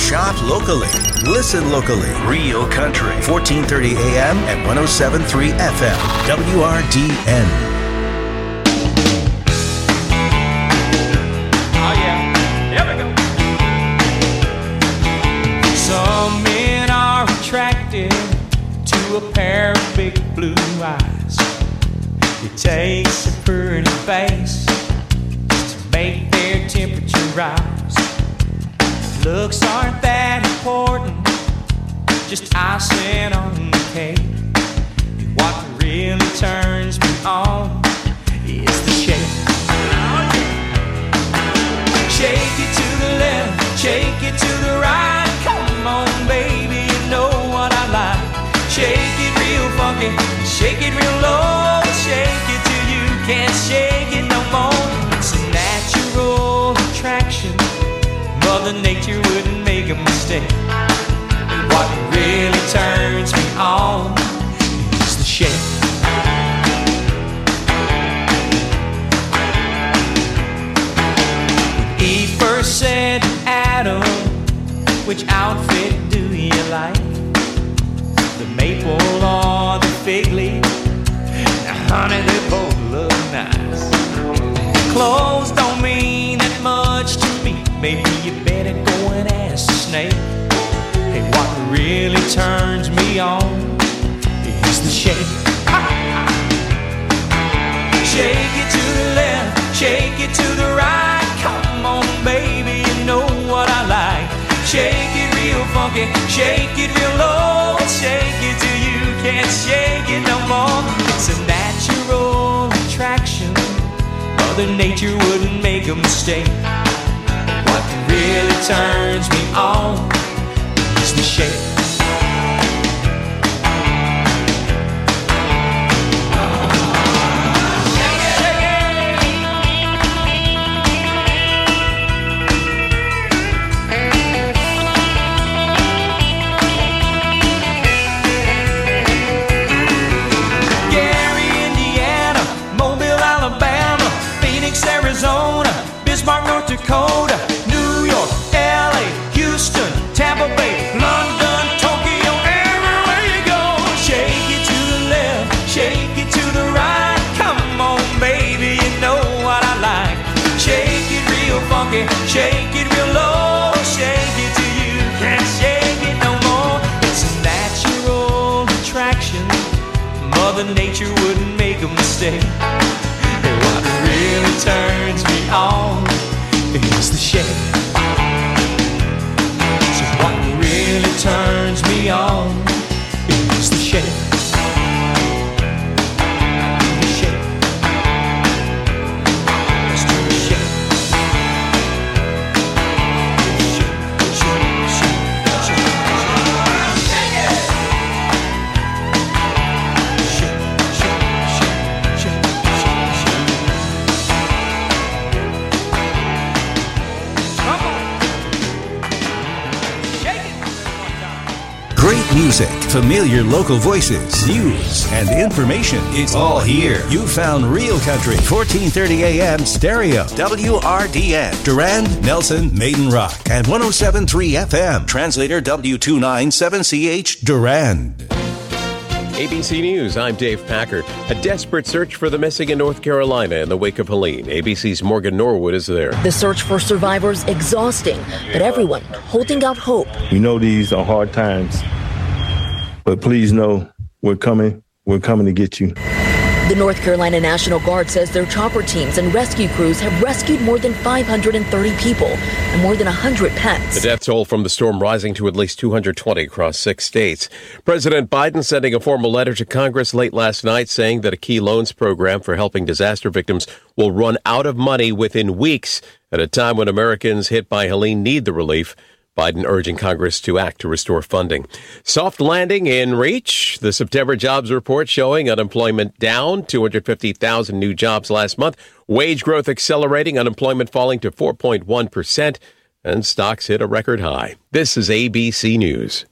Shop locally. Listen locally. Real Country. 1430 AM and 107.3 FM. WRDN. Oh, yeah. Here we go. Some men are attracted to a pair of big blue eyes. It takes a pretty face to make their temperature rise. Looks aren't that important, just icing on the cake. What really turns me on is the shake. Shake it to the left, shake it to the right. Come on, baby, you know what I like. Shake it real funky, shake it real low. Shake it till you can't shake it no more. It's a natural attraction. Mother Nature wouldn't make a mistake. And what really turns me on is the shake. When Eve first said to Adam, which outfit do you like? The maple or the fig leaf? Now, honey, they both look nice. Clothes don't mean that much to me. Maybe you better go and ask the snake. Hey, what really turns me on is the shake. Shake it to the left, shake it to the right. Come on, baby, you know what I like. Shake it real funky, shake it real low. Shake it till you can't shake it no more. It's a natural attraction. Mother Nature wouldn't make a mistake. What really turns me on is the shake. Arizona, Bismarck, North Dakota, New York, LA, Houston, Tampa Bay, London, Tokyo, everywhere you go. Shake it to the left, shake it to the right. Come on, baby, you know what I like. Shake it real funky, shake it real low. Shake it till you can't shake it no more. It's a natural attraction. Mother Nature wouldn't make a mistake. What really turns me on is the shake. So what really turns me on is the shake. The shake. Let's do the shake. Shake, shake, shake, shake, shake. Shake it. Shake, shake, shake, shake, shake, shake. Great music, familiar local voices, news, and information. It's all here. You found Real Country, 1430 AM stereo, WRDN, Durand, Nelson, Maiden Rock, and 107.3 FM. Translator W297CH, Durand. ABC News, I'm Dave Packard. A desperate search for the missing in North Carolina in the wake of Helene. ABC's Morgan Norwood is there. The search for survivors exhausting, but everyone holding out hope. We know these are hard times, but please know we're coming to get you. The North Carolina National Guard says their chopper teams and rescue crews have rescued more than 530 people and more than 100 pets. The death toll from the storm rising to at least 220 across 6 states. President Biden sending a formal letter to Congress late last night saying that a key loans program for helping disaster victims will run out of money within weeks at a time when Americans hit by Helene need the relief. Biden urging Congress to act to restore funding. Soft landing in reach. The September jobs report showing unemployment down, 250,000 new jobs last month. Wage growth accelerating, unemployment falling to 4.1%, and stocks hit a record high. This is ABC News.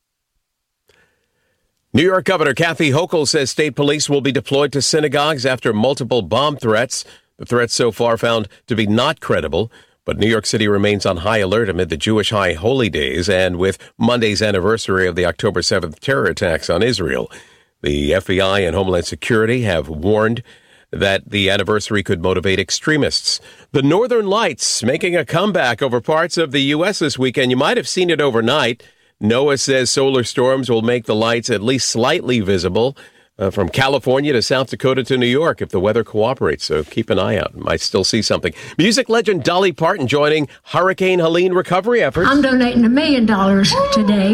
New York Governor Kathy Hochul says state police will be deployed to synagogues after multiple bomb threats. The threats so far found to be not credible. But New York City remains on high alert amid the Jewish High Holy Days and with Monday's anniversary of the October 7th terror attacks on Israel. The FBI and Homeland Security have warned that the anniversary could motivate extremists. The Northern Lights making a comeback over parts of the U.S. this weekend. You might have seen it overnight. NOAA says solar storms will make the lights at least slightly visible from California to South Dakota to New York if the weather cooperates. So keep an eye out. Might still see something. Music legend Dolly Parton joining Hurricane Helene recovery efforts. I'm donating $1 million today,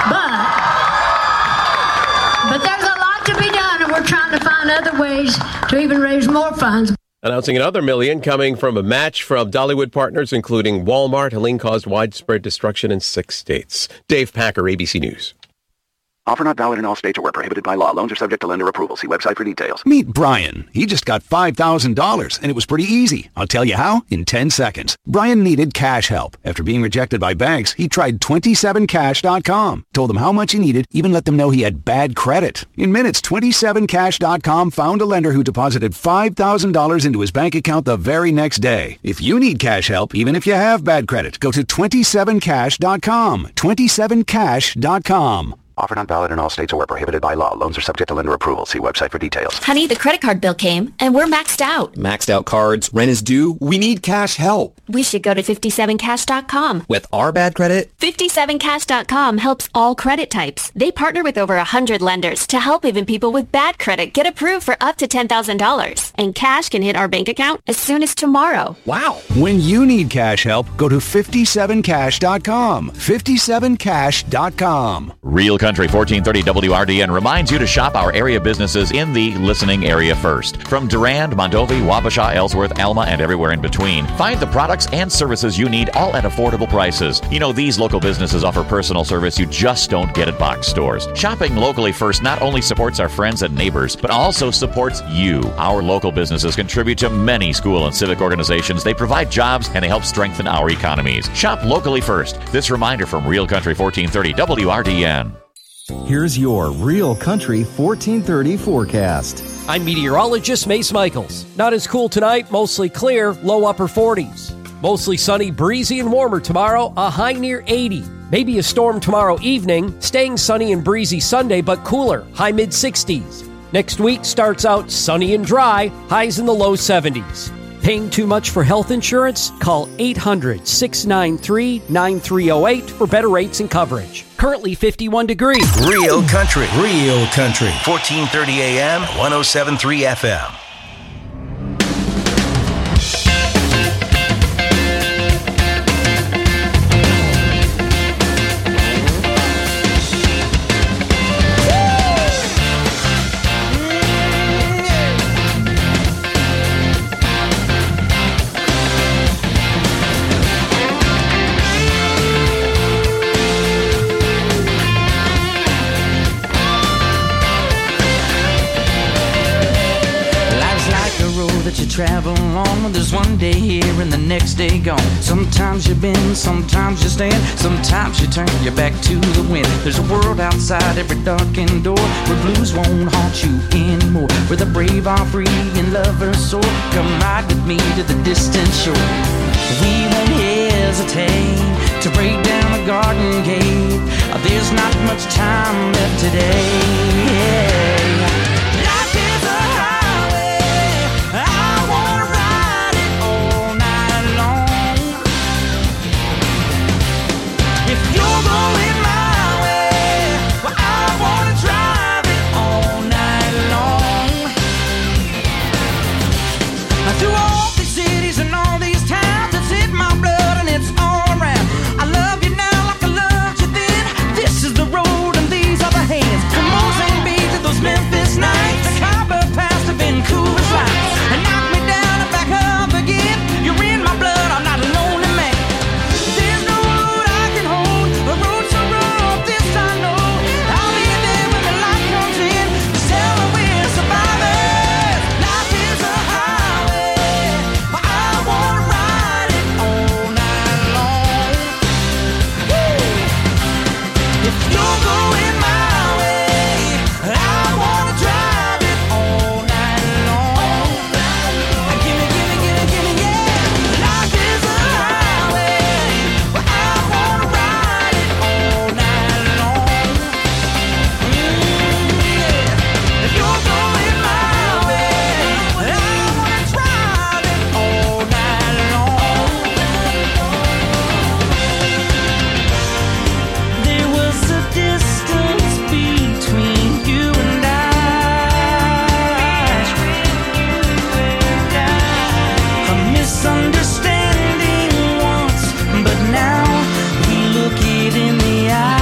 but there's a lot to be done, and we're trying to find other ways to even raise more funds. Announcing another $1 million coming from a match from Dollywood partners, including Walmart. Helene caused widespread destruction in 6 states. Dave Packer, ABC News. Offer not valid in all states or where prohibited by law. Loans are subject to lender approval. See website for details. Meet Brian. He just got $5,000, and it was pretty easy. I'll tell you how in 10 seconds. Brian needed cash help. After being rejected by banks, he tried 27cash.com. Told them how much he needed, even let them know he had bad credit. In minutes, 27cash.com found a lender who deposited $5,000 into his bank account the very next day. If you need cash help, even if you have bad credit, go to 27cash.com. 27cash.com. Offer not valid in all states or where prohibited by law. Loans are subject to lender approval. See website for details. Honey, the credit card bill came, and we're maxed out. Maxed out cards, rent is due. We need cash help. We should go to 57cash.com. With our bad credit? 57cash.com helps all credit types. They partner with over 100 lenders to help even people with bad credit get approved for up to $10,000. And cash can hit our bank account as soon as tomorrow. Wow. When you need cash help, go to 57cash.com. 57cash.com. Real Country 1430 WRDN reminds you to shop our area businesses in the listening area first. From Durand, Mondovi, Wabasha, Ellsworth, Alma, and everywhere in between. Find the products and services you need all at affordable prices. You know, these local businesses offer personal service you just don't get at box stores. Shopping locally first not only supports our friends and neighbors, but also supports you. Our local businesses contribute to many school and civic organizations. They provide jobs and they help strengthen our economies. Shop locally first. This reminder from Real Country 1430 WRDN. Here's your Real Country 1430 forecast. I'm meteorologist Mace Michaels. Not as cool tonight, mostly clear, low upper 40s. Mostly sunny, breezy, and warmer tomorrow, a high near 80. Maybe a storm tomorrow evening, staying sunny and breezy Sunday, but cooler, high mid 60s. Next week starts out sunny and dry, highs in the low 70s. Paying too much for health insurance? Call 800-693-9308 for better rates and coverage. Currently 51 degrees. Real Country. 1430 AM, 107.3 FM. Travel on, there's one day here and the next day gone. Sometimes you bend, sometimes you stand, sometimes you turn your back to the wind. There's a world outside every darkened door where blues won't haunt you anymore, where the brave are free and lovers soar. Come ride with me to the distant shore. We won't hesitate to break down the garden gate. There's not much time left today. Those men misunderstanding once, but now we look it in the eye.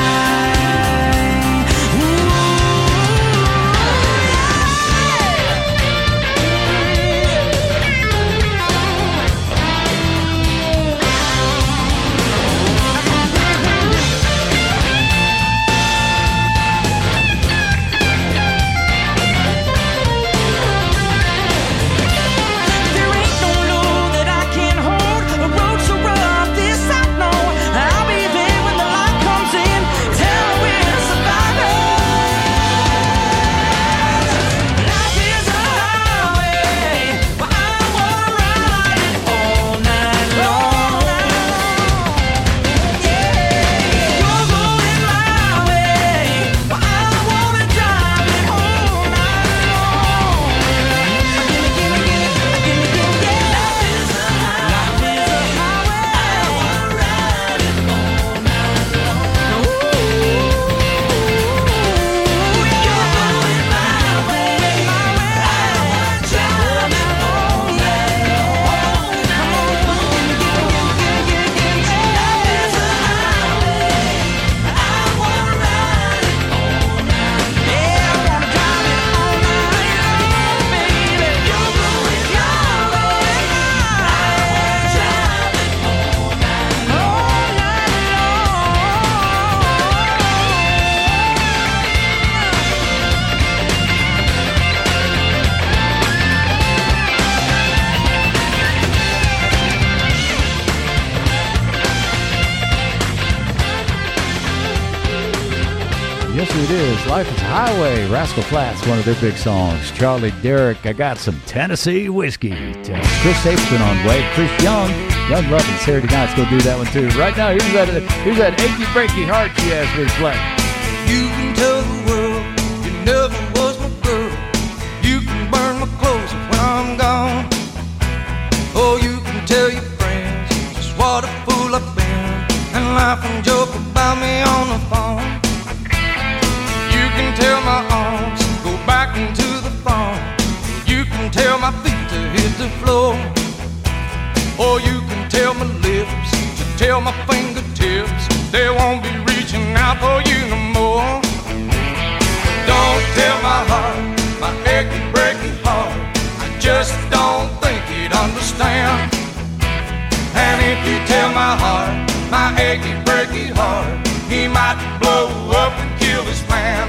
Yes, it is. Life is a Highway. Rascal Flatts, one of their big songs. Charlie Derrick, I got some Tennessee whiskey. Chris Stapleton on way. Chris Young Love and Saturday Night's going to do that one too. Right now, here's that achy breaky heart she asked me to play. You can tell the world you never was my girl. You can burn my clothes when I'm gone. Oh, you can tell your friends just what a fool I've been and laugh and joke about me on the phone. You can tell my arms go back into the farm. You can tell my feet to hit the floor. Or you can tell my lips to tell my fingertips they won't be reaching out for you no more. Don't tell my heart, my achy breaky heart, I just don't think he'd understand. And if you tell my heart, my achy breaky heart, he might blow up and kill this man.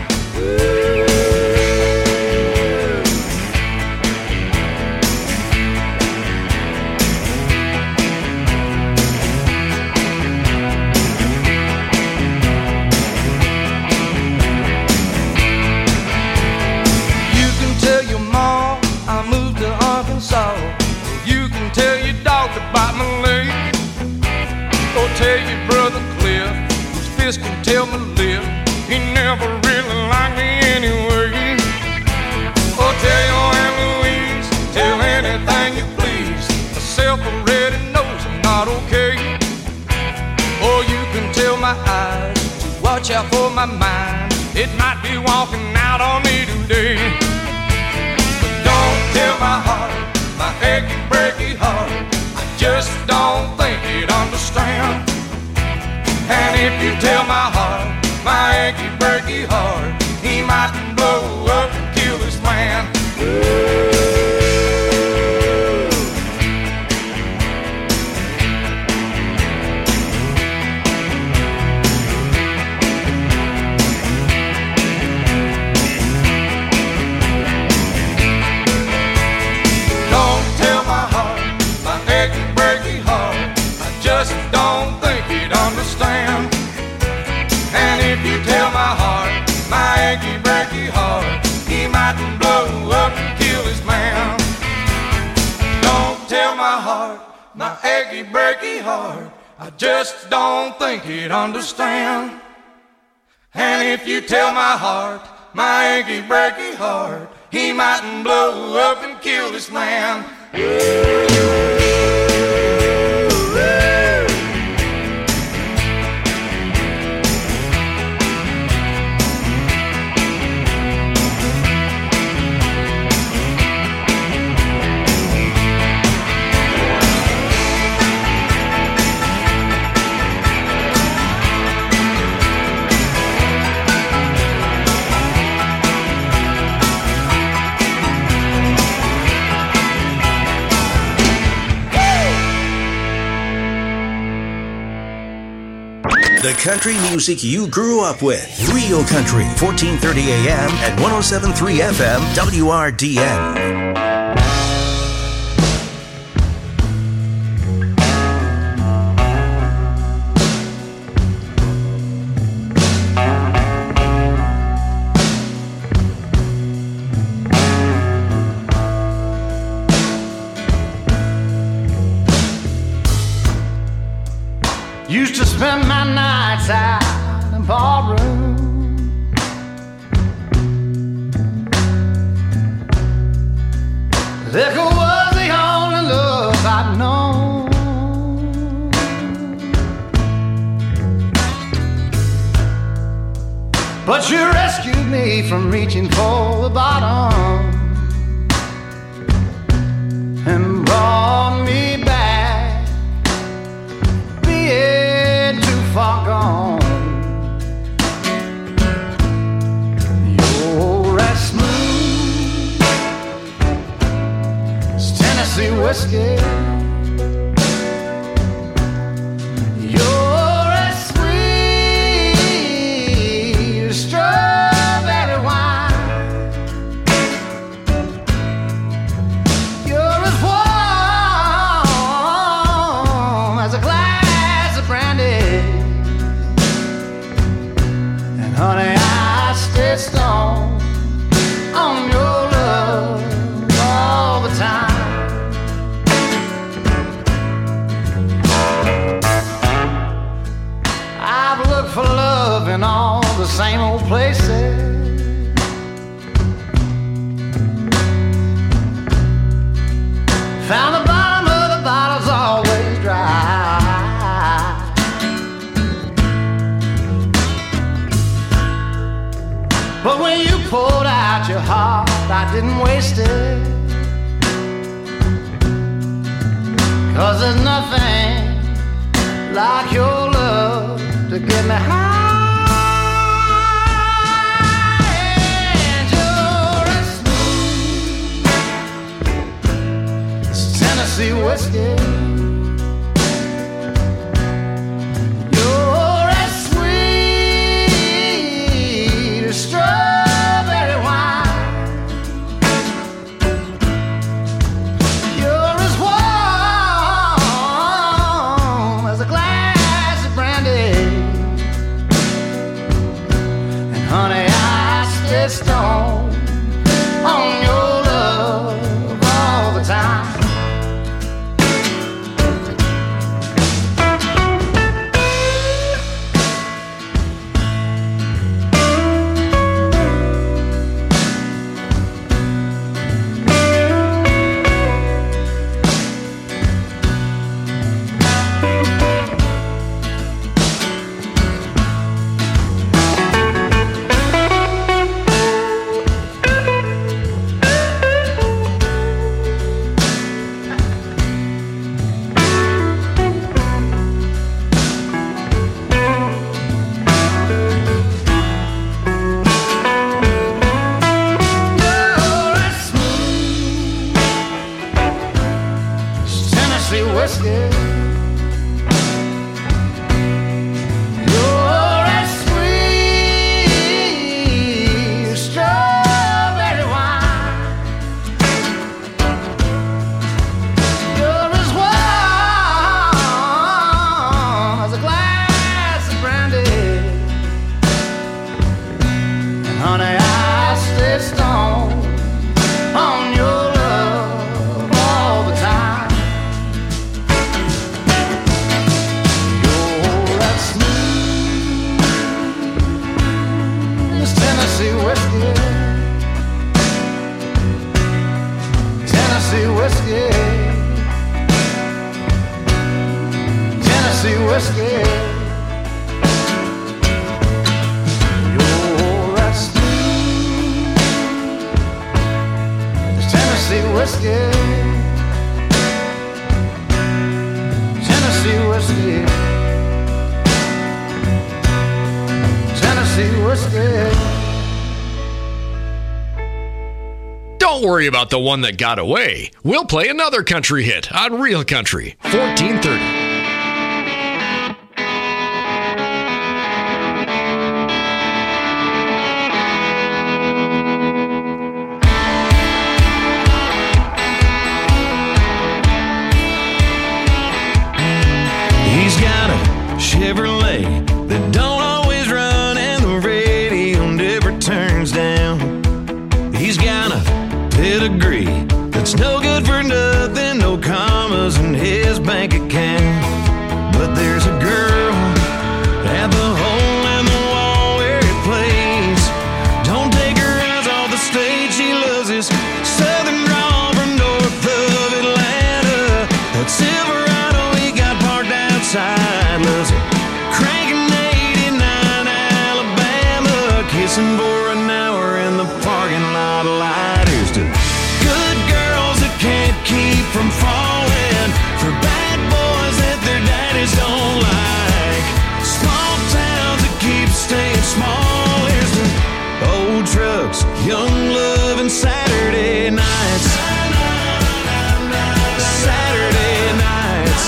You can tell your mom I moved to Arkansas. You can tell your dog to bite my leg. Or tell your brother Cliff, whose fist can tell my lip, he never really liked me anyway. Or tell your Aunt Louise, tell anything you please, myself already knows I'm not okay. Or you can tell my eyes to watch out for my mind, it might be walking out on me today. But don't tell my heart, my achy breaky heart, I just don't think he'd understand. And if you tell my heart, my achy breaky heart, he might blow up and kill this man. Don't tell my heart, my achy breaky heart, I just don't think he'd understand. And if you tell my heart, my achy breaky heart, he might blow up and kill this man. Don't tell my heart, my achy breaky heart, I just don't think he'd understand. And if you tell my heart, my achy breaky heart, he might blow up and kill this man. The country music you grew up with. Real Country, 1430 AM and 107.3 FM, WRDN. Used to spend my nights out in barroom. Liquor was the only love I'd known. But you rescued me from reaching for the bottom and brought me back, being too far gone. You're as smooth as Tennessee whiskey. You're as sweet as strawberry wine. You're as warm as a glass of brandy. And honey, I stay strong on your love all the time. I've looked for love in all the same old places. Found the bottom of the bottle's always dry. But when you poured out your heart, I didn't waste it. 'Cause there's nothing like your love to get me high. And you're as smooth as Tennessee whiskey. You're as sweet as strawberry wine. You're as warm as a glass of brandy. And honey, I stay strong on your love all the time. Tennessee whiskey. You're as sweet as strawberry wine. You're as warm as a glass of brandy. And honey, I stay strong on your love all the time. Tennessee whiskey, Tennessee whiskey, Tennessee whiskey. You're as smooth as Tennessee whiskey, Tennessee whiskey, Tennessee whiskey. Don't worry about the one that got away. We'll play another country hit on Real Country, 1430. Chevrolet that don't always run and the radio never turns down. He's got a pedigree that's no good for nothing, no commas in his bank account. But there's a girl at the hole in the wall where he plays. Don't take her eyes off the stage, she loves his southern drawl from north of Atlanta. That Silverado he got parked outside, loves it cranking 89 Alabama, kissing for an hour in the parking lot of lighters. To good girls that can't keep from falling, for bad boys that their daddies don't like, small towns that keep staying small. Here's the old trucks, young love, and Saturday nights. Saturday nights.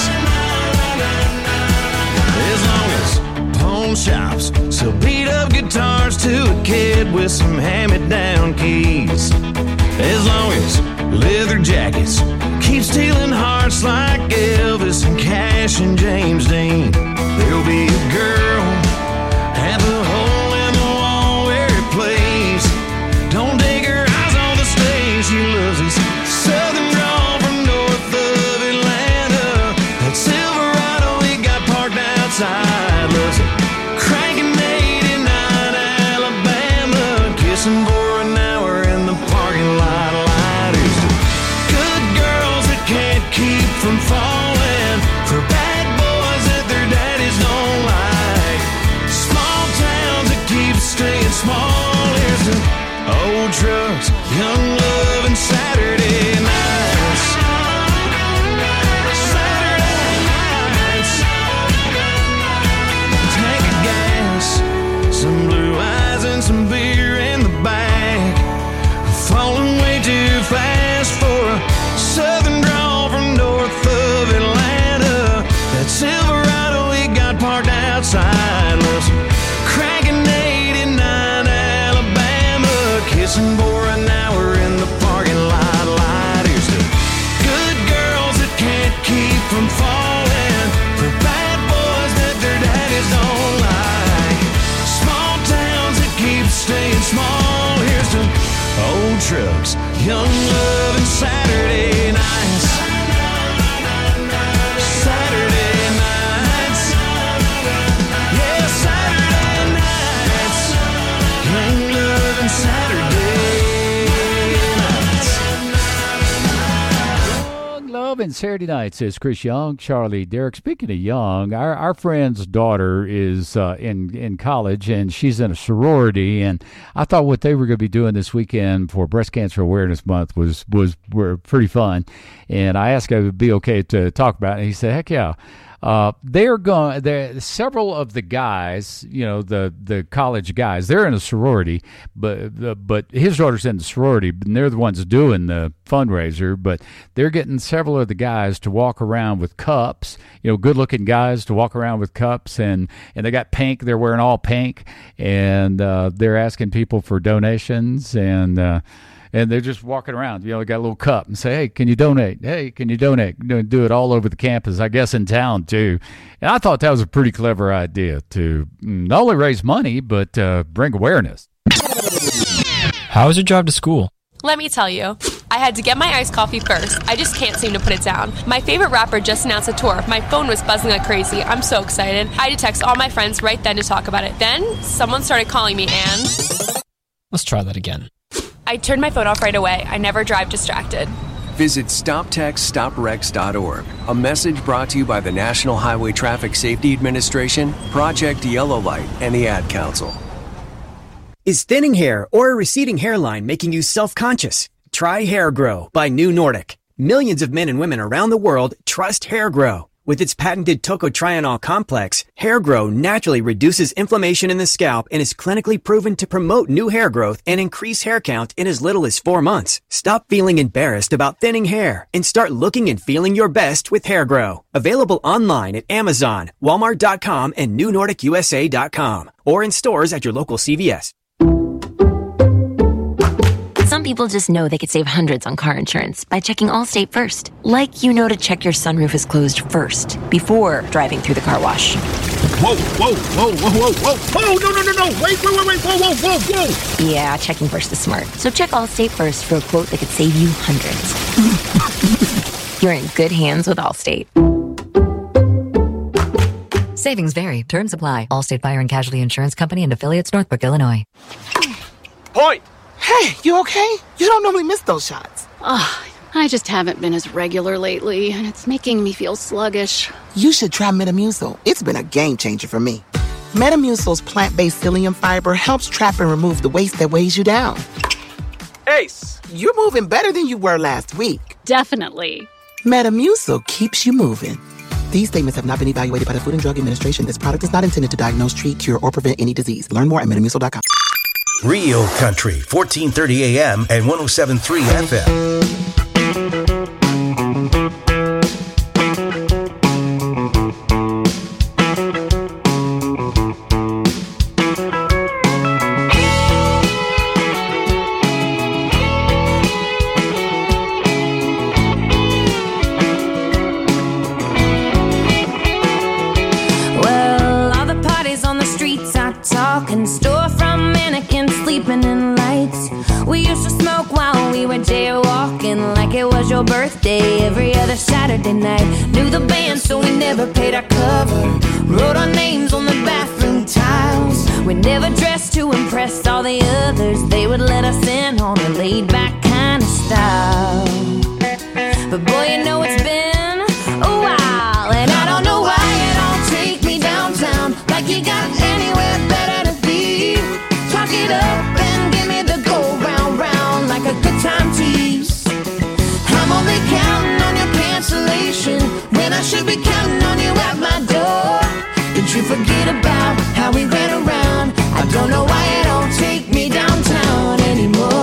As long as pawn shops sell beat up guitars to a kid with some hand-me-down keys, as long as leather jackets keep stealing hearts like Elvis and Cash and James Dean, there'll be a girl at the hole in the wall where he plays. Don't take her eyes on the stage, she loves his southern drawl from north of Atlanta. That Silverado he got parked outside, loves it cranking 89 Alabama, kissing for an hour in the parking lot of lighters. Good girls that can't keep from falling, for bad boys that their daddies don't like, small towns that keep staying small. Here's the old trucks, young love, and Saturday nights. Saturday nights. Tank of gas, some blue eyes and some beer in the back, falling way too fast for a southern drawl from north of Atlanta. That Silverado he got parked outside, loves cranking 89 Alabama, kissing for an hour in the parking lot lighters. To good girls that can't keep from falling, for bad boys that their daddies don't like, small towns that keep staying small. Here's to old trucks, young love, and Saturday nights. Saturday nights. Yeah, Saturday nights. Young love and Saturday nights. Young Love and Saturday Night, says Chris Young, Charlie Derrick. Speaking of young, our friend's daughter is in college, and she's in a sorority, and I thought what they were going to be doing this weekend for Breast Cancer Awareness Month were pretty fun, and I asked if it would be okay to talk about it, and he said, heck yeah. Several of the guys, the college guys, they're in a sorority, but his daughter's in the sorority, and they're the ones doing the fundraiser, but they're getting several of the guys to walk around with cups, good-looking guys to walk around with cups, and they got pink, they're wearing all pink, and they're asking people for donations, and they're just walking around, they got a little cup and say, hey, can you donate? Hey, can you donate? Do it all over the campus, I guess in town too. And I thought that was a pretty clever idea to not only raise money, but bring awareness. How was your drive to school? Let me tell you. I had to get my iced coffee first. I just can't seem to put it down. My favorite rapper just announced a tour. My phone was buzzing like crazy. I'm so excited. I had to text all my friends right then to talk about it. Then someone started calling me and... Let's try that again. I turned my phone off right away. I never drive distracted. Visit StopTextStopWrecks.org. A message brought to you by the National Highway Traffic Safety Administration, Project Yellow Light, and the Ad Council. Is thinning hair or a receding hairline making you self-conscious? Try Hair Grow by New Nordic. Millions of men and women around the world trust Hair Grow. With its patented tocotrienol complex, Hair Grow naturally reduces inflammation in the scalp and is clinically proven to promote new hair growth and increase hair count in as little as 4 months. Stop feeling embarrassed about thinning hair and start looking and feeling your best with Hair Grow. Available online at Amazon, Walmart.com, and NewNordicUSA.com, or in stores at your local CVS. Some people just know they could save hundreds on car insurance by checking Allstate first. Like to check your sunroof is closed first, before driving through the car wash. Whoa, whoa, whoa, whoa, whoa, whoa, whoa, no, wait, whoa. Yeah, checking first is smart. So check Allstate first for a quote that could save you hundreds. You're in good hands with Allstate. Savings vary. Terms apply. Allstate Fire and Casualty Insurance Company and affiliates, Northbrook, Illinois. Point! Hey, you okay? You don't normally miss those shots. I just haven't been as regular lately, and it's making me feel sluggish. You should try Metamucil. It's been a game changer for me. Metamucil's plant-based psyllium fiber helps trap and remove the waste that weighs you down. Ace, you're moving better than you were last week. Definitely. Metamucil keeps you moving. These statements have not been evaluated by the Food and Drug Administration. This product is not intended to diagnose, treat, cure, or prevent any disease. Learn more at metamucil.com. Real Country, 1430 AM and 107.3 FM. Talking storefront mannequins sleeping in lights. We used to smoke while we were jaywalking like it was your birthday every other Saturday night. Knew the band so we never paid our cover. Wrote our names on the bathroom tiles. We never dressed to impress all the others. They would let us in on a laid back kind of style. But boy, you know it's been a while, and I don't know why you don't take me downtown like you got anywhere better to be. Talk it up and give me the go round round like a good time tease. I'm only counting on your cancellation when I should be counting on you at my door. Did you forget about how we ran around? I don't know why you don't take me downtown anymore.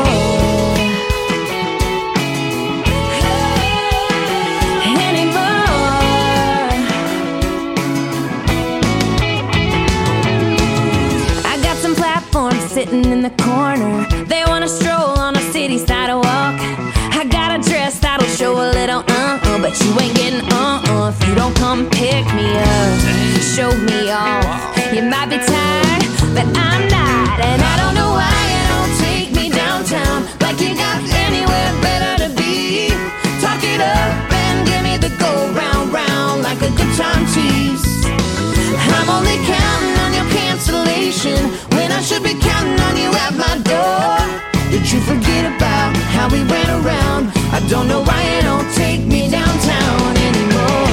Sitting in the corner, they wanna stroll on a city sidewalk. I got a dress that'll show a little but you ain't getting if you don't come pick me up, show me off. You might be tired, but I'm not, and I don't know why you don't take me downtown like you got anywhere better to be. Talk it up and give me the go round round like a good time tease. I'm only counting on your cancellation when I should be counting on you at my door. Did you forget about how we ran around? I don't know why you don't take me downtown anymore.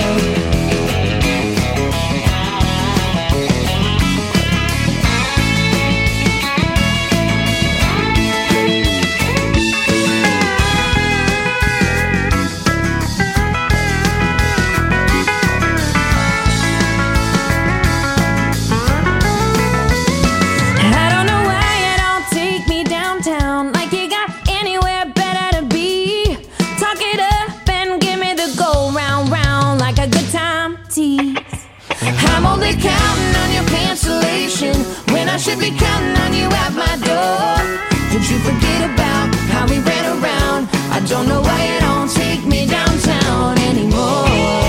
I'm only counting on your cancellation when I should be counting on you at my door. Did you forget about how we ran around? I don't know why you don't take me downtown anymore.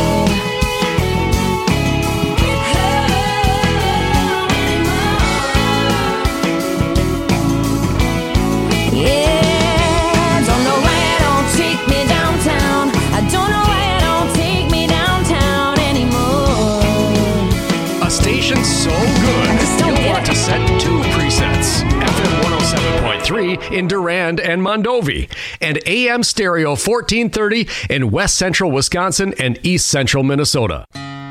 Yeah, don't know why you don't take me downtown. I don't know why you don't take me downtown anymore. A station so good, you'll want to set 2 presets. FM 107.3 in Durand and Mondovi, and AM stereo 1430 in West Central Wisconsin and East Central Minnesota.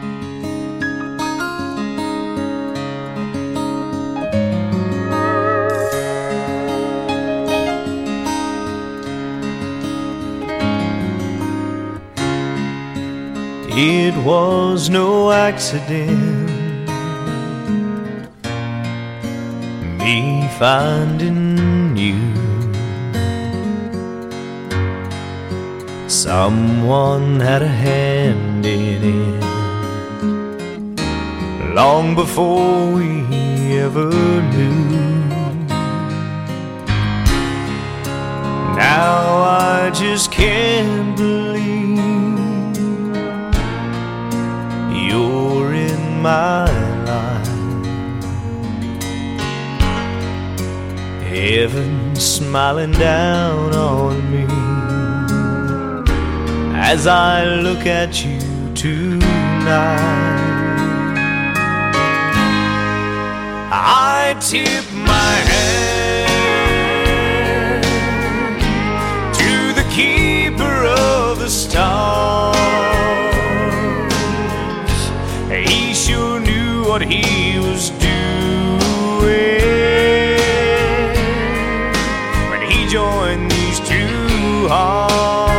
It was no accident, me finding you. Someone had a hand in it long before we ever knew. Now I just can't believe you're in my line. Heaven smiling down on me as I look at you tonight. I tip my hand to the keeper of the stars. He sure knew what he was doing when he joined these two hearts.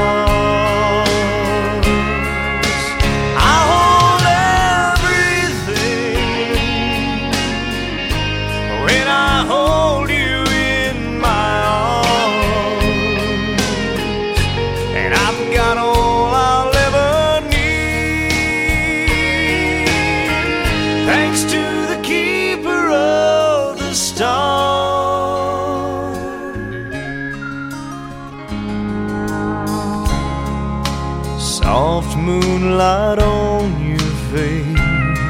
Soft moonlight on your face,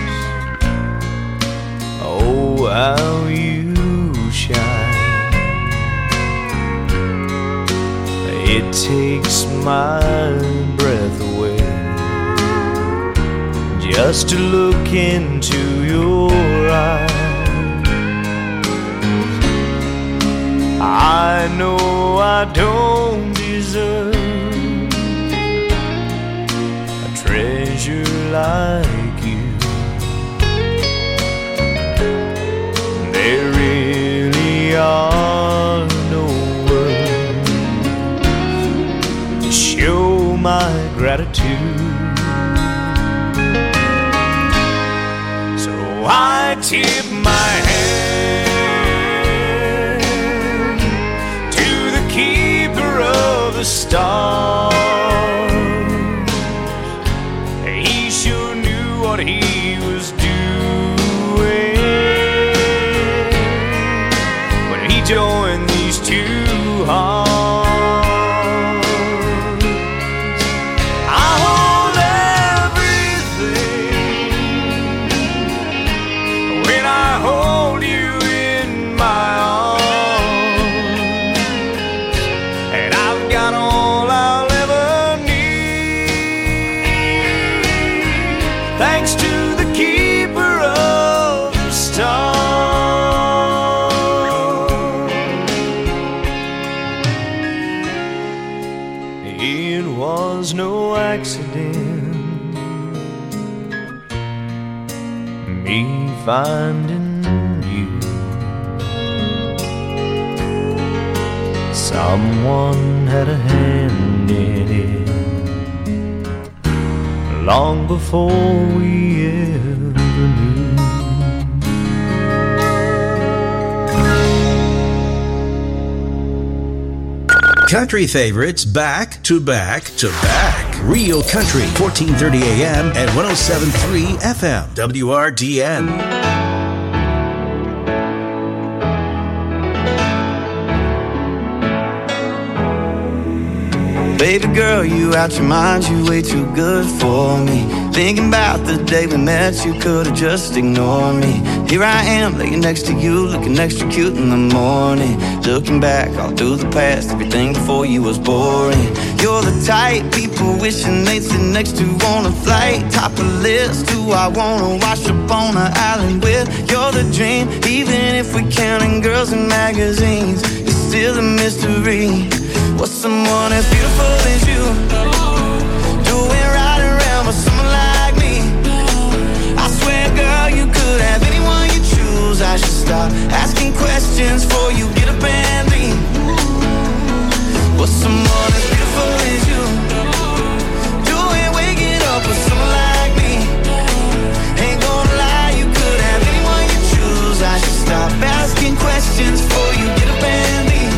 oh how you shine. It takes my breath away just to look into your eyes. I know I don't deserve treasure like you. There really are no words to show my gratitude. So I tip my hand to the keeper of the stars. He was doing when he joined these two hearts. I hold everything when I hold you in my arms, and I've got all I'll ever need, thanks to the keeper of the stars. It was no accident, me finding you. Someone had a hand in it long before we ever knew. Country favorites back to back to back. Real Country, 1430 AM and 107.3 FM. WRDN. Baby girl, you out your mind, you way too good for me. Thinking about the day we met, you could've just ignored me. Here I am, laying next to you, looking extra cute in the morning. Looking back all through the past, everything before you was boring. You're the type people wishing they'd sit next to on a flight. Top of the list, who I wanna wash up on an island with. You're the dream, even if we counting girls in magazines. It's still a mystery. What's someone as beautiful as you doing right around with someone like me? I swear, girl, you could have anyone you choose. I should stop asking questions before you get up and leave. What's someone as beautiful as you doing waking up with someone like me? Ain't gonna lie, you could have anyone you choose. I should stop asking questions before you get up and leave.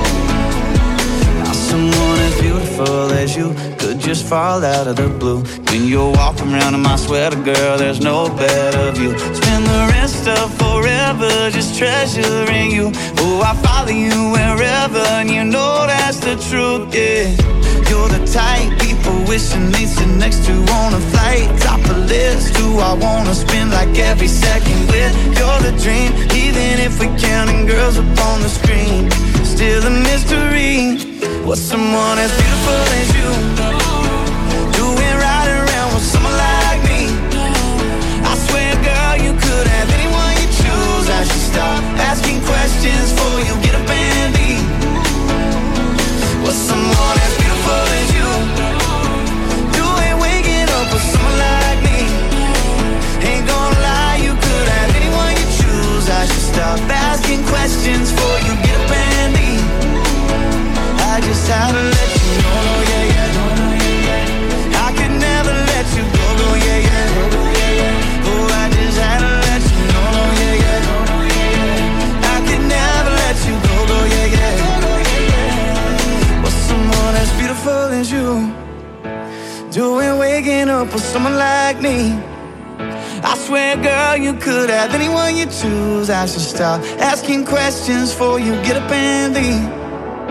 Someone as beautiful as you could just fall out of the blue. When you're walking around in my sweater, girl, there's no better view. Spend the rest of forever just treasuring you. Oh, I follow you wherever, and you know that's the truth, yeah. You're the type people wishing they'd sit next to on a flight. Top of the list, who I wanna spend like every second with. You're the dream, even if we're counting girls up on the screen. Still a mystery, what's someone as beautiful as you doing right around with someone like me? I swear, girl, you could have anyone you choose. I should stop asking questions before you get up and leave. What's someone as beautiful as you doing waking up with someone like me? Ain't gonna lie, you could have anyone you choose. I should stop asking questions before you get up and leave. I just had to let you know, yeah, yeah. I could never let you go, yeah, yeah. Oh, I just had to let you know, yeah, yeah. I could never let you go, yeah, yeah. What's someone as beautiful as you doing waking up with someone like me? I swear, girl, you could have anyone you choose. I should stop asking questions before you get up and leave.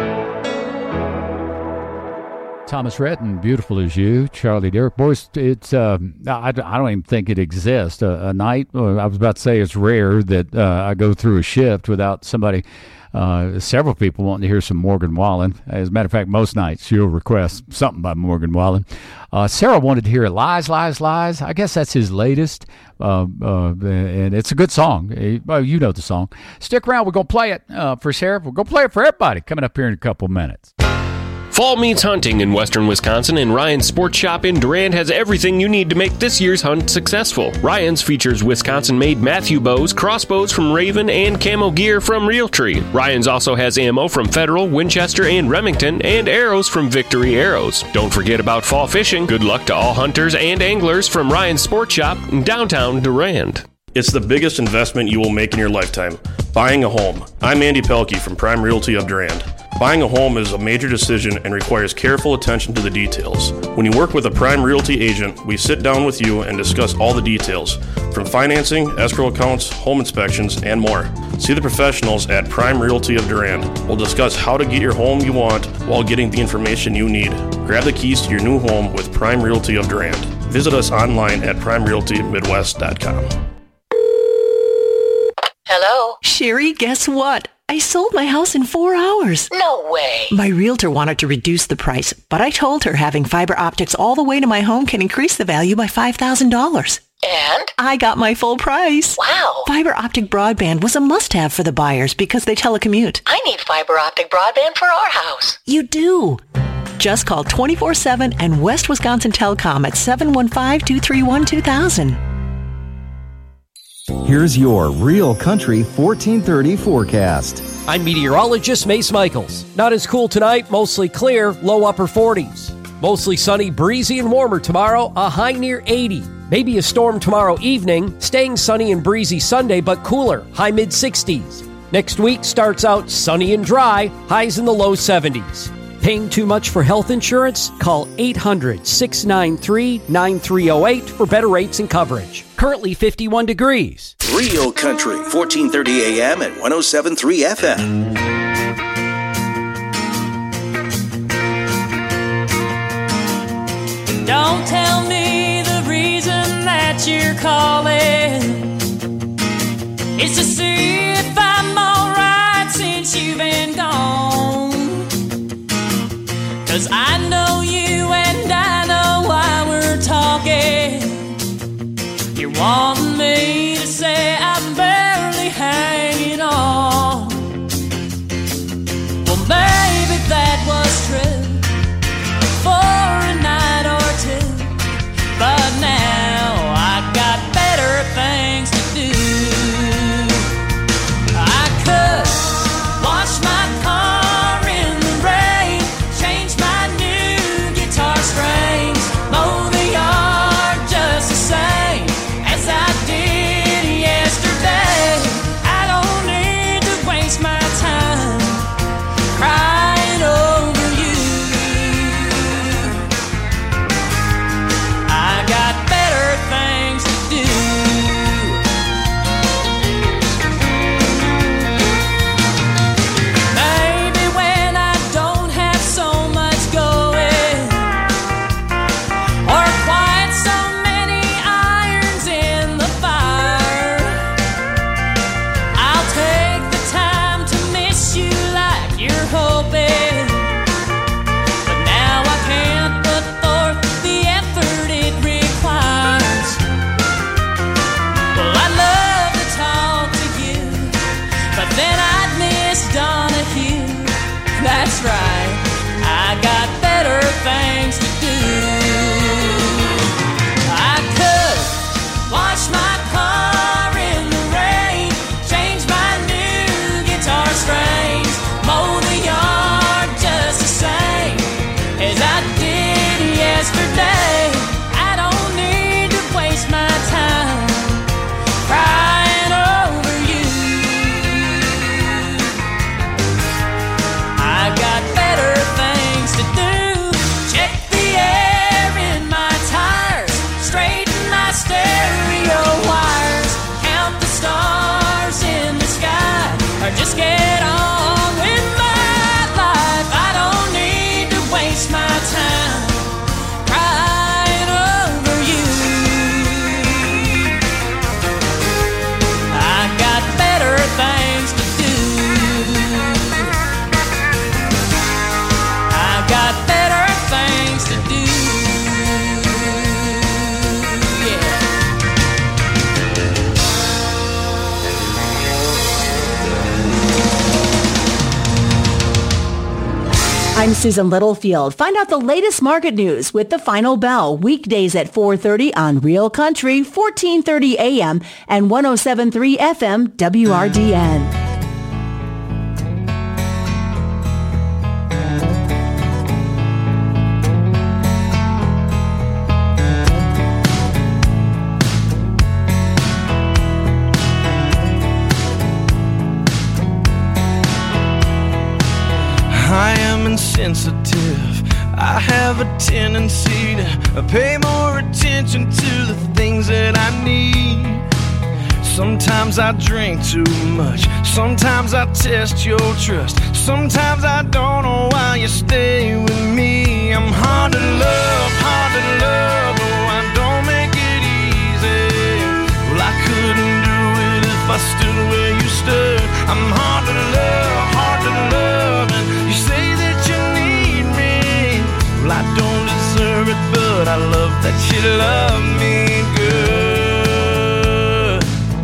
Thomas Rhett, Beautiful As You, Charlie Derrick. Boys, it's I don't even think it exists. A night, I was about to say it's rare that I go through a shift without somebody, several people wanting to hear some Morgan Wallen. As a matter of fact, most nights you'll request something by Morgan Wallen. Sarah wanted to hear Lies, Lies, Lies. I guess that's his latest, and it's a good song. You know the song. Stick around. We're going to play it for Sarah. We're going to play it for everybody coming up here in a couple minutes. Fall means hunting in western Wisconsin, and Ryan's Sports Shop in Durand has everything you need to make this year's hunt successful. Ryan's features Wisconsin-made Matthew bows, crossbows from Raven, and camo gear from Realtree. Ryan's also has ammo from Federal, Winchester, and Remington, and arrows from Victory Arrows. Don't forget about fall fishing. Good luck to all hunters and anglers from Ryan's Sports Shop in downtown Durand. It's the biggest investment you will make in your lifetime, buying a home. I'm Andy Pelkey from Prime Realty of Durand. Buying a home is a major decision and requires careful attention to the details. When you work with a Prime Realty agent, we sit down with you and discuss all the details, from financing, escrow accounts, home inspections, and more. See the professionals at Prime Realty of Durand. We'll discuss how to get your home you want while getting the information you need. Grab the keys to your new home with Prime Realty of Durand. Visit us online at primerealtymidwest.com. Hello? Sherry, guess what? I sold my house in 4 hours. No way. My realtor wanted to reduce the price, but I told her having fiber optics all the way to my home can increase the value by $5,000. And? I got my full price. Wow. Fiber optic broadband was a must-have for the buyers because they telecommute. I need fiber optic broadband for our house. You do. Just call 24/7 and West Wisconsin Telecom at 715-231-2000. Here's your Real Country 1430 forecast. I'm meteorologist Mace Michaels. Not as cool tonight, mostly clear, low upper 40s. Mostly sunny, breezy, and warmer tomorrow, a high near 80. Maybe a storm tomorrow evening, staying sunny and breezy Sunday, but cooler, high mid-60s. Next week starts out sunny and dry, highs in the low 70s. Paying too much for health insurance? Call 800-693-9308 for better rates and coverage. Currently 51 degrees. Real Country, 1430 AM and 107.3 FM. Don't tell me the reason that you're calling. It's to see if I'm alright since you've been gone. 'Cause I know you and I know why we're talking. You're wanting me to say I'm barely hanging on. Well, maybe that was true for a night or two, but now I've got better things to do. I could wash my car in the rain, change my new guitar strings, mow the yard just the same as I did yesterday. things to do. I could wash my car in the rain, change my new guitar strings, mow the yard just the same as I did yesterday. I don't need to waste my time crying over you. I got better things to do. Check the air in my tires, straighten my stereo wires, count the stars in the sky, or just get on with my life. I don't need to waste my time crying over you. I got better things to do. I got better things to do. Yeah. I'm Susan Littlefield. Find out the latest market news with The Final Bell, weekdays at 4:30 on Real Country, 1430 AM and 107.3 FM WRDN. I am insensitive. I have a tendency to pay more attention to the things that I need. Sometimes I drink too much. Sometimes I test your trust. Sometimes I don't know why you stay with me. I'm hard to love, oh, I don't make it easy. Well, I couldn't do it if I stood where you stood. I'm hard to love, and you say that you need me. Well, I don't deserve it, but I love that you love me good.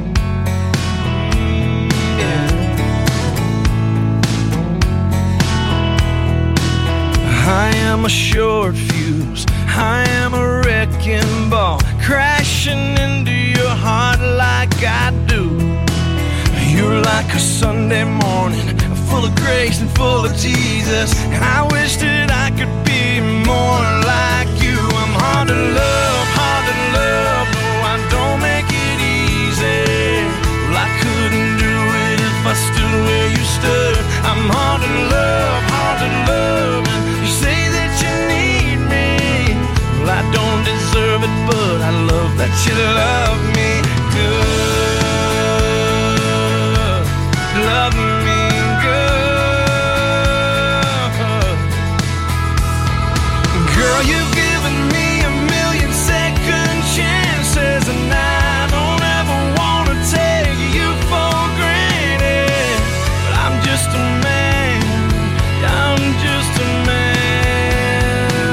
I am a short fuse, I am a wrecking ball, crashing into your heart like I do. You're like a Sunday morning, full of grace and full of Jesus. I wish that I could be more like you. I'm hard to love, no, I don't make it easy. Well, I couldn't do it if I stood where you stood. I'm hard to love, and you say that you need me. Well, I don't deserve it, but I love that you love me good. Love me good. Girl, you've given me a million second chances, and I don't ever want to take you for granted. But I'm just a man, I'm just a man.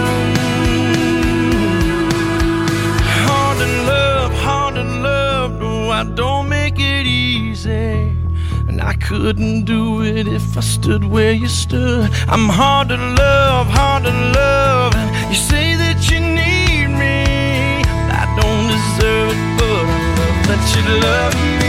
Hard to love, no, I don't make it easy. I couldn't do it if I stood where you stood. I'm hard to love, and you say that you need me. I don't deserve it, but I love that you love me.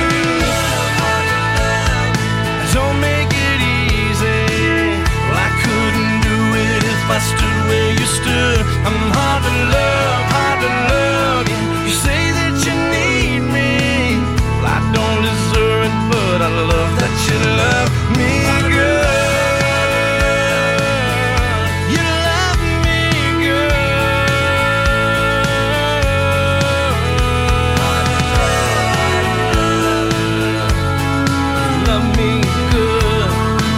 Don't make it easy. Well, I couldn't do it if I stood where you stood. I'm hard to love, you say that you need me. Well, I don't deserve it, but I love that you love me good. You love me good. Love me good.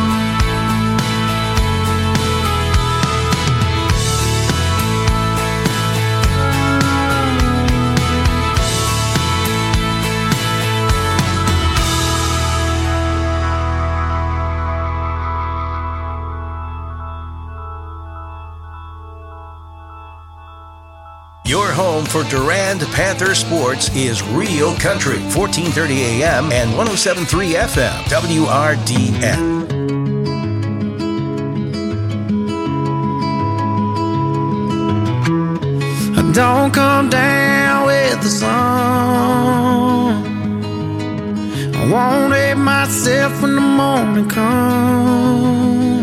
Your home for Durand Panther sports is Real Country, 1430 AM and 107.3 FM, WRDN. don't come down with the sun. I won't hate myself when the morning comes.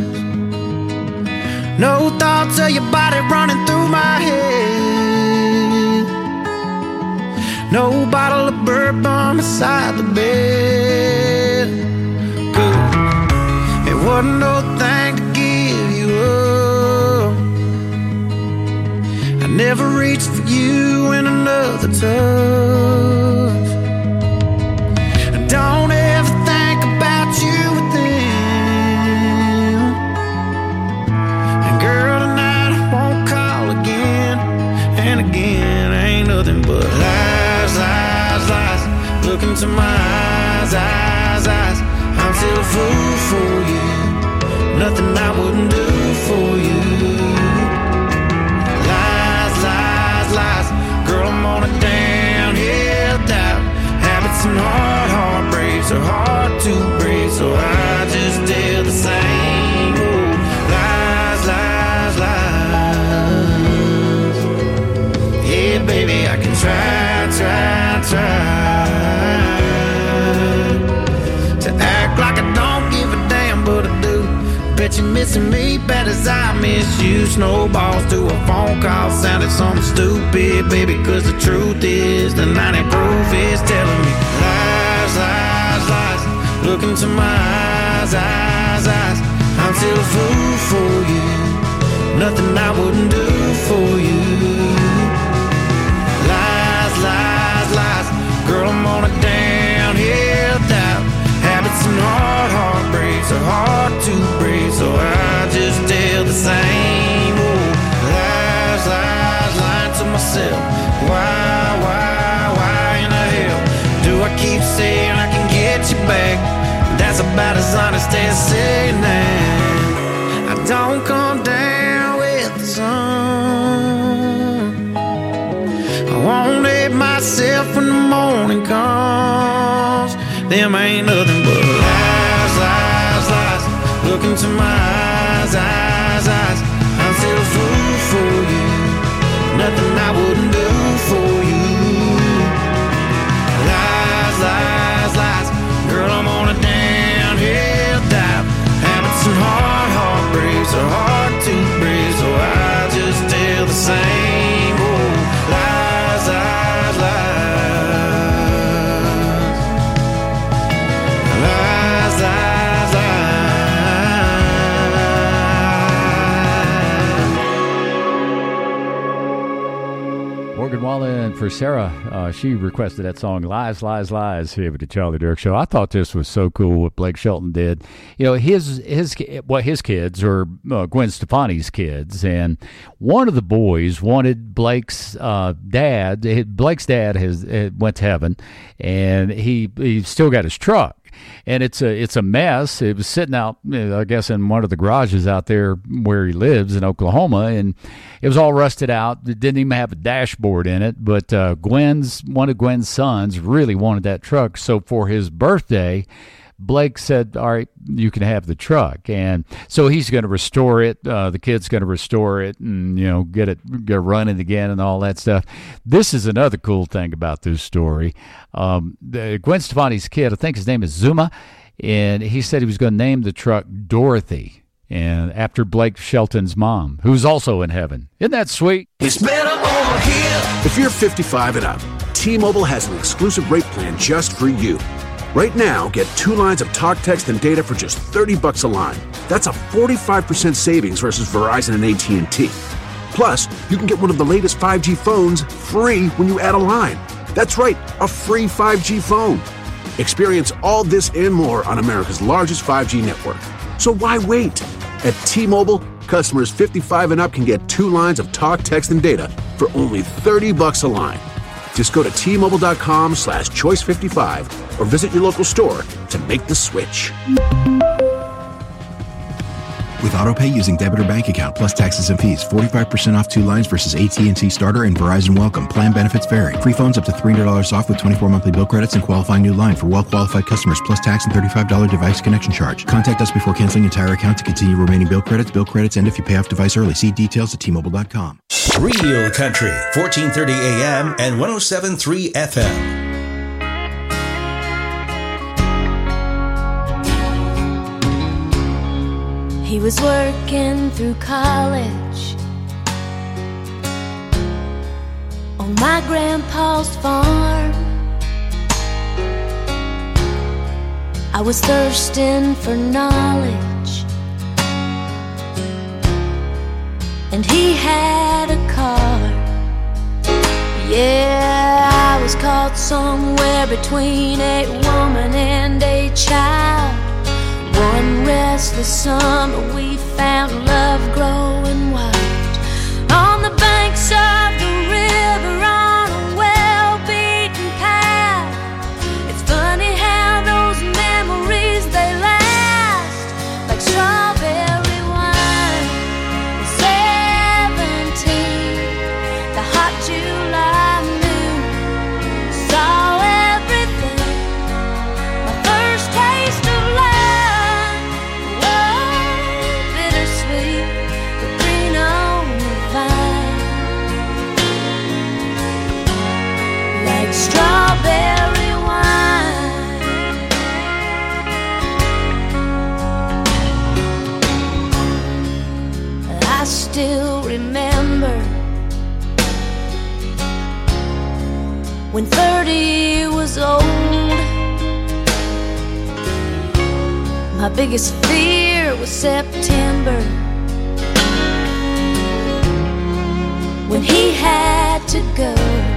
No thoughts of your body running through my head. No bottle of bourbon beside the bed. Good. It wasn't no thing to give you up. I never reached for you in another touch. I don't ever think about you with them. And girl, tonight I won't call again and again. Ain't nothing but lies, lies, lies. Look into my eyes, eyes, eyes. I'm still a fool for you. Nothing I wouldn't do for you. Lies, lies, lies. Girl, I'm on a downhill dive. Habits and heartbreaks are hard to break, so I just did the same. Oh, lies, lies, lies. Yeah, baby, I can try, try, try to act like I don't give a damn, but I do. Bet you're missing me bad as I miss you. Snowballs to a phone call sounded something stupid, baby, cause the truth is the 90 proof is telling me lies, lies, lies. Look into my eyes, eyes, eyes. I'm still a fool for you. Nothing I wouldn't do for you. Lies, lies, lies. Girl, I'm on a downhill dive. Habits and heartbreaks are hard to break, so I just tell the same. Oh, lies, lies, lying to myself. Why in the hell do I keep saying I can get you back? That's about as honest as saying that I don't come down with the sun. I won't hate myself when the morning comes. Them ain't nothing but lies, lies, lies. Look into my eyes, eyes, eyes. I'm still a fool for you. Nothing I wouldn't do for you. Lies, lies, lies. Girl, I'm on a downhill dive. Habits and heartbreaks are hard to break, so I just tell the same. Oh, lies, lies, lies. Lies, lies, lies. Morgan Wallen for Sarah. She requested that song, Lies, Lies, Lies, here with the Charlie Dirk Show. I thought this was so cool what Blake Shelton did. You know, his kids are Gwen Stefani's kids, and one of the boys wanted Blake's dad. Blake's dad went to heaven, and he still got his truck. And it's a mess. It was sitting out, I guess, in one of the garages out there where he lives in Oklahoma, and it was all rusted out. It didn't even have a dashboard in it. But one of Gwen's sons really wanted that truck, so for his birthday, Blake said, all right, you can have the truck. And so he's going to restore it. The kid's going to restore it and, get it running again and all that stuff. This is another cool thing about this story. Gwen Stefani's kid, I think his name is Zuma, and he said he was going to name the truck Dorothy, and after Blake Shelton's mom, who's also in heaven. Isn't that sweet? It's better over here. If you're 55 and up, T-Mobile has an exclusive rate plan just for you. Right now, get 2 lines of talk, text, and data for just $30 a line. That's a 45% savings versus Verizon and AT&T. Plus, you can get one of the latest 5G phones free when you add a line. That's right, a free 5G phone. Experience all this and more on America's largest 5G network. So why wait? At T-Mobile, customers 55 and up can get 2 lines of talk, text, and data for only $30 a line. Just go to T-Mobile.com/choice55 or visit your local store to make the switch. with autopay using debit or bank account plus taxes and fees. 45% off 2 lines versus AT&T Starter and Verizon Welcome. Plan benefits vary. Free phones up to $300 off with 24 monthly bill credits and qualifying new line for well-qualified customers plus tax and $35 device connection charge. Contact us before canceling entire account to continue remaining bill credits. Bill credits end if you pay off device early. See details at T-Mobile.com. Real Country, 1430 AM and 107.3 FM. He was working through college on my grandpa's farm. I was thirsting for knowledge, and he had a car. Yeah, I was caught somewhere between a woman and a child. One restless summer we found love growing wild on the banks of the river on a well-beaten path. It's funny how those memories, they last like strawberry wine. At 17, the hot July moon saw everything. My first taste of love, strawberry wine. I still remember when 30 was old. My biggest fear was September, when he had to go.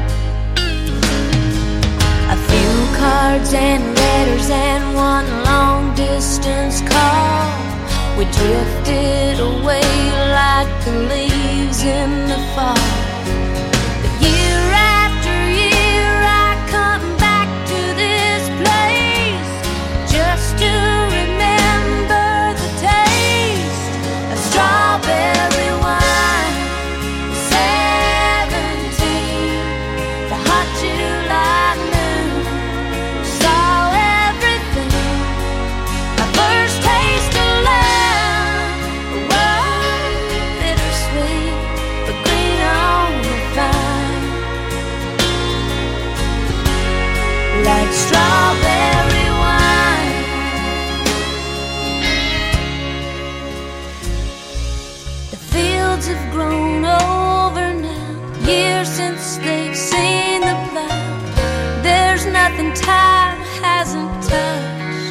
A few cards and letters and one long distance call. We drifted away like the leaves in the fall. But year after year I come back to this place just to remember the taste of strawberry wine. 17, the hot July moon saw everything. My first taste of love was bittersweet, but green on the vine, like strawberry wine. The fields have grown over now, years since they've seen the plow. There's nothing time hasn't touched.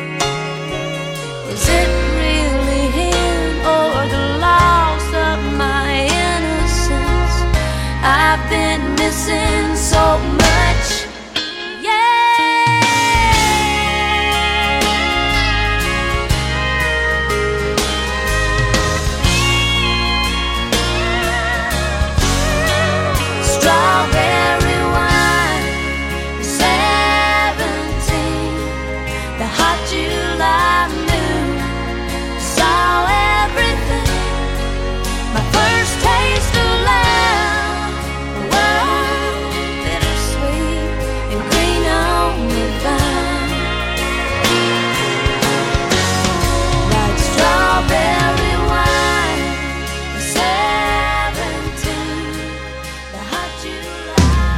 Is it really him or the loss of my innocence? I've been missing so much. Strawberry wine, 17, the hot July moon saw everything. My first taste of love was bittersweet and green on the vine, like strawberry wine, 17, the hot July.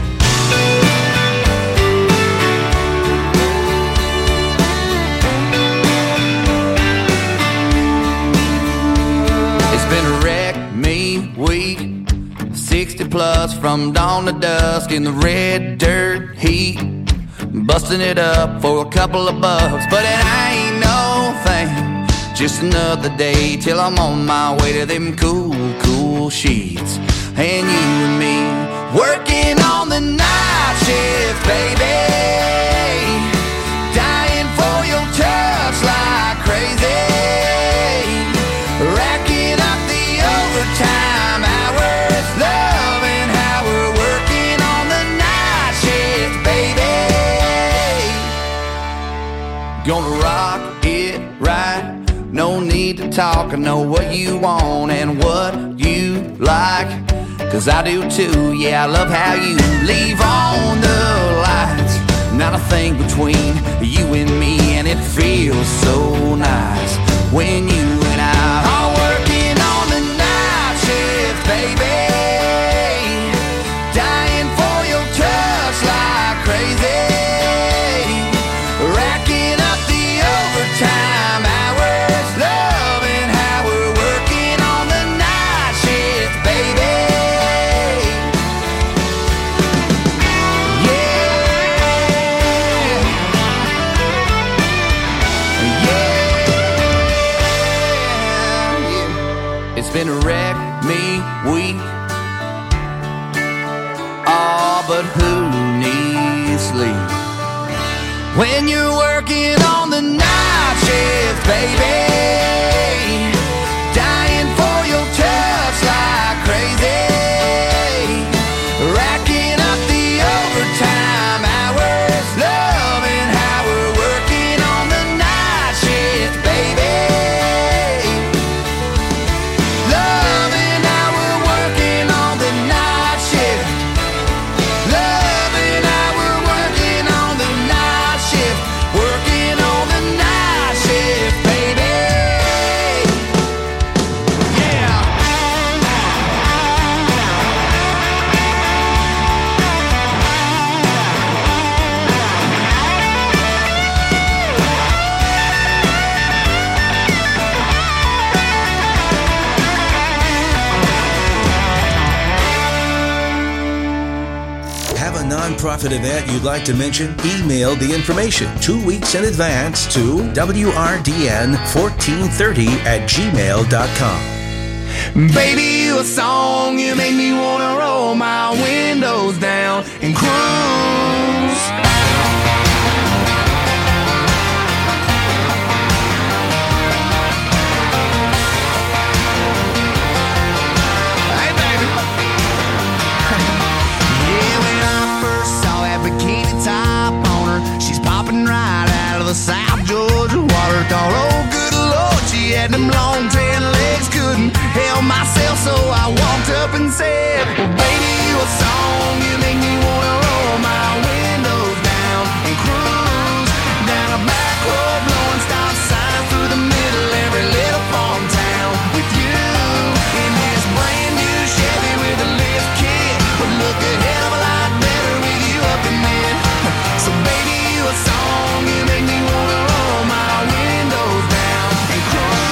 It's been a wreck me week, 60 plus from dawn to dusk in the red dirt heat, busting it up for a couple of bucks, but it ain't no thing. Just another day till I'm on my way to them cool, cool sheets. And you and me working on the night shift, baby, dying for your touch like crazy, racking up the overtime hours, loving how we're working on the night shift, baby. Gonna rock it right, No need to talk, I know what you want and what you like. Cause I do too, yeah, I love how you leave on the lights. Not a thing between you and me, and it feels so nice when you and I are working on the night shift, baby. Dying for your touch like crazy. Racking up the overtime hours, loving how we're working on the night shift, baby. It's been a wreck me week. Oh, but who needs sleep when you're working on the night shift, baby? Dying for your touch like crazy. Racking up the overtime hours, loving how we're working on the night shift, baby. Loving how we're working on the night shift. Loving how we're working on the night shift. Working on the night shift, baby. Yeah. Have a nonprofit event you'd like to mention? Email the information 2 weeks in advance to wrdn1430@gmail.com. Baby, you a song, you make me wanna roll my windows down and cruise. Hey, baby. Yeah, when I first saw that bikini top on her, she's popping right out of the South Georgia water. Thought, oh, good Lord, she had them long tan legs, couldn't help myself, so I walked up and said, well, baby, you a song, you make me wanna roll my windows down and cruise down a back road, blowing stop signs through the middle every little farm town with you in this brand new Chevy with a lift kit. Would look a hell of a lot better with you up in it. So baby, you a song, you make me wanna roll my windows down and cruise.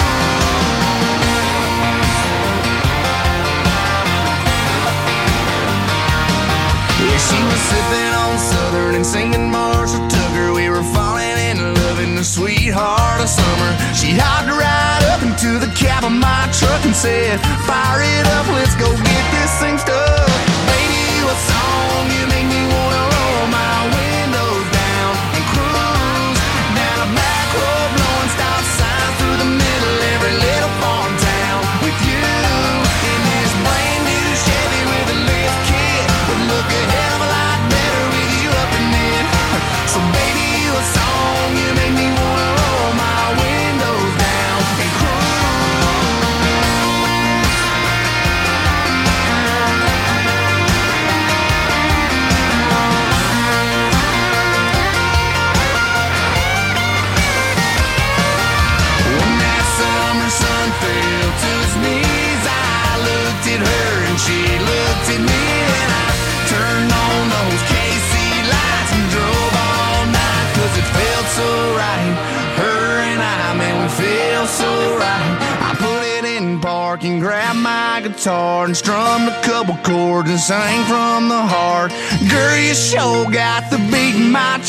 Yeah, she was sipping on Southern and singing Marshall Tucker. We were falling in love in the sweetheart of summer. She hopped right up into the cab of my truck and said, fire it up, let's go get this thing stuck. Baby, you a song, you make me wanna roll my windows down and cruise down a back road, blowing stop signs through the middle every little farm town with you in this brand new Chevy with a lift kit. Would look a hell of a lot better with you up in it. So baby, you a song, you make me wanna roll my windows down and cruise. When that summer sun fell to its knees, I looked at her and she looked at me, and I turned on those KC lights and drove all night, cause it felt so right. Her and I, man, we feel so right. I put it in park and grabbed my guitar and strummed a couple chords and sang from the heart. Girl, you sure got the beat in my